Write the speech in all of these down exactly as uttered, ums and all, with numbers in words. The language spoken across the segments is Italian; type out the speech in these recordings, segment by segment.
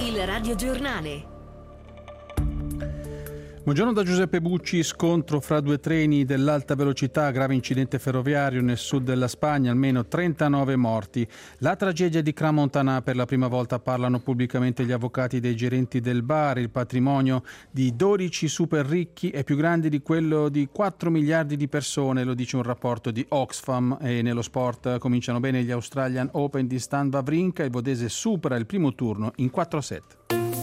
Il radiogiornale. Buongiorno da Giuseppe Bucci. Scontro fra due treni dell'alta velocità, grave incidente ferroviario nel sud della Spagna, almeno trentanove morti. La tragedia di Crans-Montana, per la prima volta parlano pubblicamente gli avvocati dei gerenti del bar. Il patrimonio di dodici super ricchi è più grande di quello di quattro miliardi di persone, lo dice un rapporto di Oxfam. E nello sport cominciano bene gli Australian Open di Stan Wawrinka, il vodese supera il primo turno in quattro set.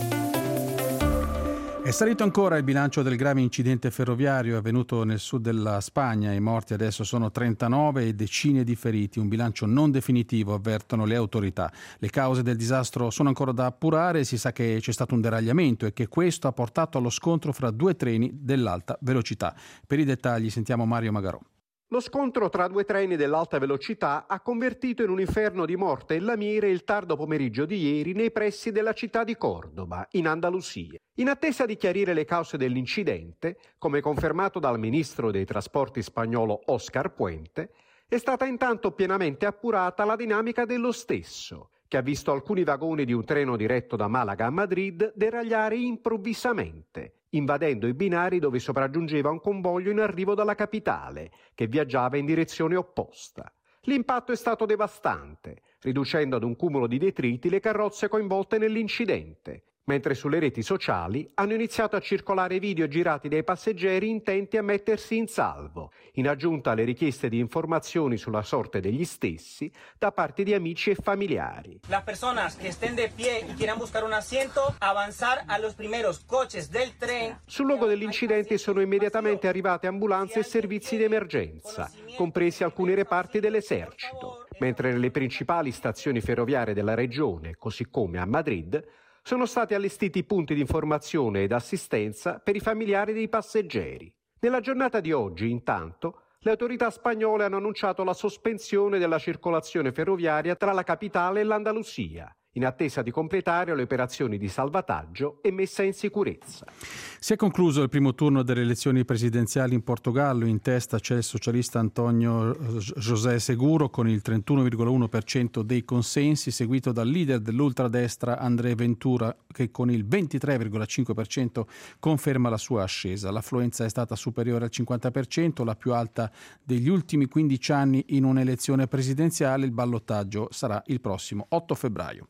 È salito ancora il bilancio del grave incidente ferroviario avvenuto nel sud della Spagna. I morti adesso sono trentanove e decine di feriti. Un bilancio non definitivo, avvertono le autorità. Le cause del disastro sono ancora da appurare. Si sa che c'è stato un deragliamento e che questo ha portato allo scontro fra due treni dell'alta velocità. Per i dettagli sentiamo Mario Magarò. Lo scontro tra due treni dell'alta velocità ha convertito in un inferno di morte e lamiere il tardo pomeriggio di ieri nei pressi della città di Córdoba, in Andalusia. In attesa di chiarire le cause dell'incidente, come confermato dal ministro dei trasporti spagnolo Óscar Puente, è stata intanto pienamente appurata la dinamica dello stesso, che ha visto alcuni vagoni di un treno diretto da Malaga a Madrid deragliare improvvisamente, invadendo i binari dove sopraggiungeva un convoglio in arrivo dalla capitale, che viaggiava in direzione opposta. L'impatto è stato devastante, riducendo ad un cumulo di detriti le carrozze coinvolte nell'incidente, mentre sulle reti sociali hanno iniziato a circolare video girati dai passeggeri intenti a mettersi in salvo, in aggiunta alle richieste di informazioni sulla sorte degli stessi da parte di amici e familiari. Las personas que estén de pie y quieran buscar un asiento, avanzar a los primeros coches del tren. Sul luogo dell'incidente sono immediatamente arrivate ambulanze e servizi di emergenza, compresi alcuni reparti dell'esercito, mentre nelle principali stazioni ferroviarie della regione, così come a Madrid, sono stati allestiti punti di informazione ed assistenza per i familiari dei passeggeri. Nella giornata di oggi, intanto, le autorità spagnole hanno annunciato la sospensione della circolazione ferroviaria tra la capitale e l'Andalusia, in attesa di completare le operazioni di salvataggio e messa in sicurezza. Si è concluso il primo turno delle elezioni presidenziali in Portogallo. In testa c'è il socialista Antonio José Seguro con il trentuno virgola uno per cento dei consensi, seguito dal leader dell'ultradestra André Ventura, che con il ventitré virgola cinque per cento conferma la sua ascesa. L'affluenza è stata superiore al cinquanta per cento, la più alta degli ultimi quindici anni in un'elezione presidenziale. Il ballottaggio sarà il prossimo otto febbraio.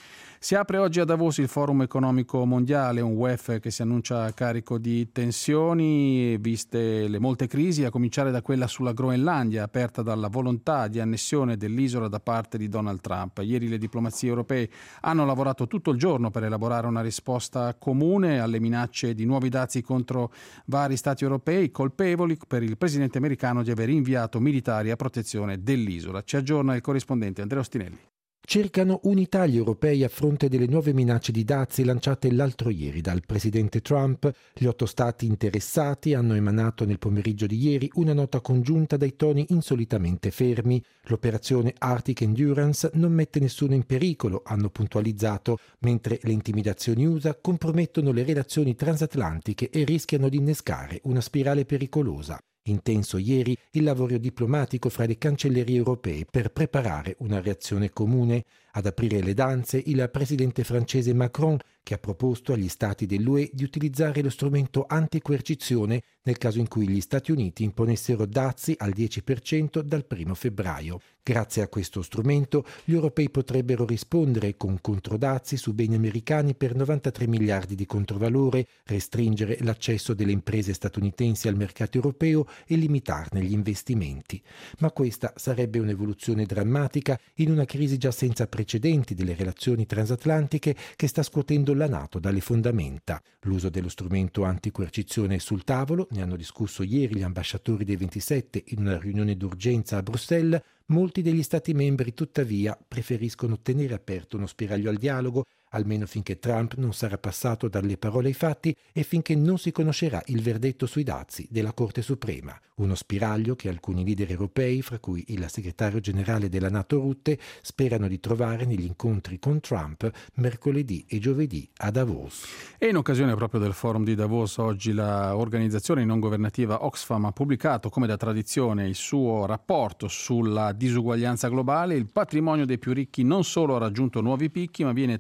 Si apre oggi a Davos il Forum economico mondiale, un U E F che si annuncia carico di tensioni, viste le molte crisi, a cominciare da quella sulla Groenlandia, aperta dalla volontà di annessione dell'isola da parte di Donald Trump. Ieri le diplomazie europee hanno lavorato tutto il giorno per elaborare una risposta comune alle minacce di nuovi dazi contro vari stati europei, colpevoli per il presidente americano di aver inviato militari a protezione dell'isola. Ci aggiorna il corrispondente Andrea Ostinelli. Cercano unità gli europei a fronte delle nuove minacce di dazi lanciate l'altro ieri dal presidente Trump. Gli otto stati interessati hanno emanato nel pomeriggio di ieri una nota congiunta dai toni insolitamente fermi. L'operazione Arctic Endurance non mette nessuno in pericolo, hanno puntualizzato, mentre le intimidazioni U S A compromettono le relazioni transatlantiche e rischiano di innescare una spirale pericolosa. Intenso ieri il lavoro diplomatico fra le cancellerie europee per preparare una reazione comune. Ad aprire le danze il presidente francese Macron, che ha proposto agli stati dell'U E di utilizzare lo strumento anticoercizione nel caso in cui gli Stati Uniti imponessero dazi al dieci per cento dal primo febbraio. Grazie a questo strumento gli europei potrebbero rispondere con controdazi su beni americani per novantatré miliardi di controvalore, restringere l'accesso delle imprese statunitensi al mercato europeo e limitarne gli investimenti. Ma questa sarebbe un'evoluzione drammatica in una crisi già senza precedenti delle relazioni transatlantiche che sta scuotendo la NATO dalle fondamenta. L'uso dello strumento anticoercizione è sul tavolo, ne hanno discusso ieri gli ambasciatori dei ventisette in una riunione d'urgenza a Bruxelles. Molti degli Stati membri, tuttavia, preferiscono tenere aperto uno spiraglio al dialogo, almeno finché Trump non sarà passato dalle parole ai fatti e finché non si conoscerà il verdetto sui dazi della Corte Suprema. Uno spiraglio che alcuni leader europei, fra cui il segretario generale della NATO Rutte, sperano di trovare negli incontri con Trump mercoledì e giovedì a Davos. E in occasione proprio del forum di Davos, oggi l'organizzazione non governativa Oxfam ha pubblicato, come da tradizione, il suo rapporto sulla disuguaglianza globale. Il patrimonio dei più ricchi non solo ha raggiunto nuovi picchi, ma viene trasformato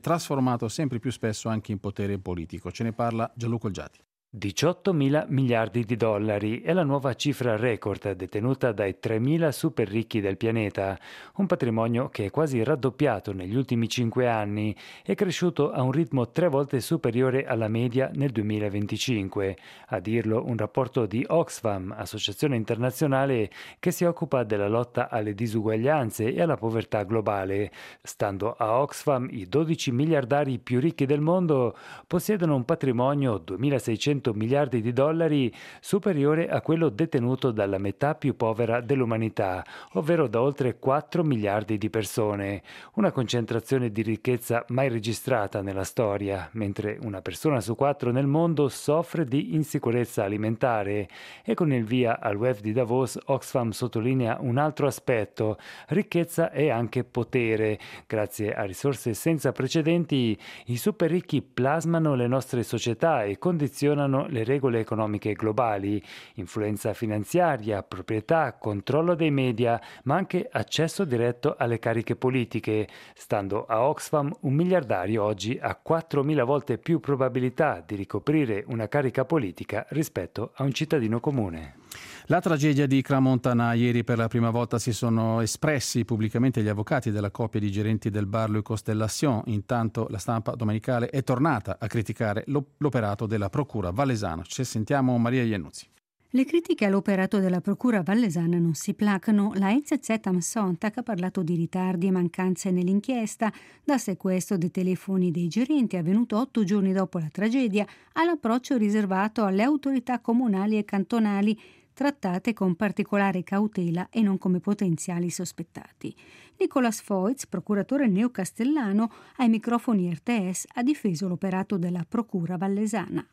trasformato sempre più spesso anche in potere politico. Ce ne parla Gianluca Olgiati. diciottomila miliardi di dollari è la nuova cifra record detenuta dai tremila super ricchi del pianeta, un patrimonio che è quasi raddoppiato negli ultimi cinque anni e cresciuto a un ritmo tre volte superiore alla media nel duemilaventicinque. A dirlo un rapporto di Oxfam, associazione internazionale che si occupa della lotta alle disuguaglianze e alla povertà globale. Stando a Oxfam, i dodici miliardari più ricchi del mondo possiedono un patrimonio duemilaseicento miliardi di dollari superiore a quello detenuto dalla metà più povera dell'umanità, ovvero da oltre quattro miliardi di persone. Una concentrazione di ricchezza mai registrata nella storia, mentre una persona su quattro nel mondo soffre di insicurezza alimentare. E con il via al W E F di Davos, Oxfam sottolinea un altro aspetto: ricchezza e anche potere. Grazie a risorse senza precedenti, i super ricchi plasmano le nostre società e condizionano le regole economiche globali, influenza finanziaria, proprietà, controllo dei media, ma anche accesso diretto alle cariche politiche. Stando a Oxfam, un miliardario oggi ha quattromila volte più probabilità di ricoprire una carica politica rispetto a un cittadino comune. La tragedia di Crans-Montana. Ieri per la prima volta si sono espressi pubblicamente gli avvocati della coppia di gerenti del bar Le Constellation. Intanto la stampa domenicale è tornata a criticare l'operato della procura vallesana. Ci sentiamo Maria Iannuzzi. Le critiche all'operato della procura vallesana non si placano. La N Z Z am Sonntag ha parlato di ritardi e mancanze nell'inchiesta, dal sequestro dei telefoni dei gerenti avvenuto otto giorni dopo la tragedia all'approccio riservato alle autorità comunali e cantonali, trattate con particolare cautela e non come potenziali sospettati. Nicolas Voits, procuratore neocastellano, ai microfoni R T S ha difeso l'operato della procura vallesana.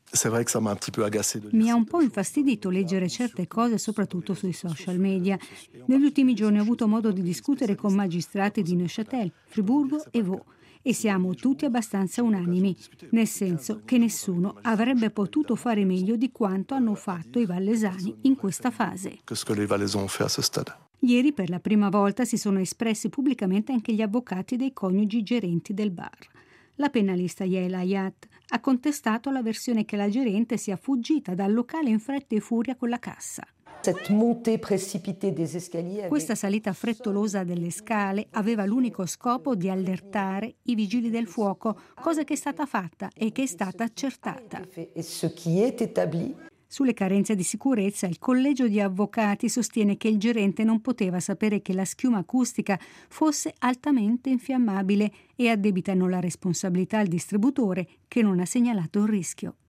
Mi ha un po' infastidito leggere certe cose, soprattutto sui social media. Negli ultimi giorni ho avuto modo di discutere con magistrati di Neuchâtel, Friburgo e Vaud. E siamo tutti abbastanza unanimi, nel senso che nessuno avrebbe potuto fare meglio di quanto hanno fatto i vallesani in questa fase. Ieri per la prima volta si sono espressi pubblicamente anche gli avvocati dei coniugi gerenti del bar. La penalista Yael Hayat ha contestato la versione che la gerente sia fuggita dal locale in fretta e furia con la cassa. Questa salita frettolosa delle scale aveva l'unico scopo di allertare i vigili del fuoco, cosa che è stata fatta e che è stata accertata. Sulle carenze di sicurezza, il collegio di avvocati sostiene che il gerente non poteva sapere che la schiuma acustica fosse altamente infiammabile e addebitano la responsabilità al distributore che non ha segnalato il rischio.